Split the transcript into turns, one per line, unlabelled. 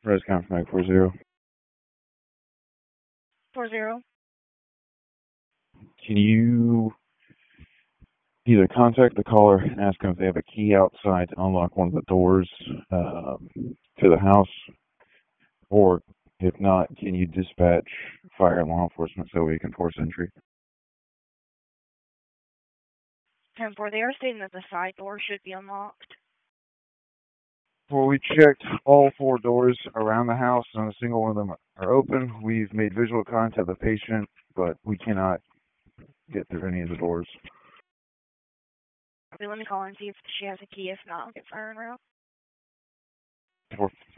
Rescom from 840.
40.
Can you either contact the caller and ask them if they have a key outside to unlock one of the doors to the house, or if not, can you dispatch fire and law enforcement so we can force entry?
10-4, they are stating that the side door should be unlocked.
Well, we checked all 4 doors around the house, and a single one of them are open. We've made visual contact with the patient, but we cannot get through any of the doors.
Okay, let me call and see if she has a key. If not, I'll get fire en route.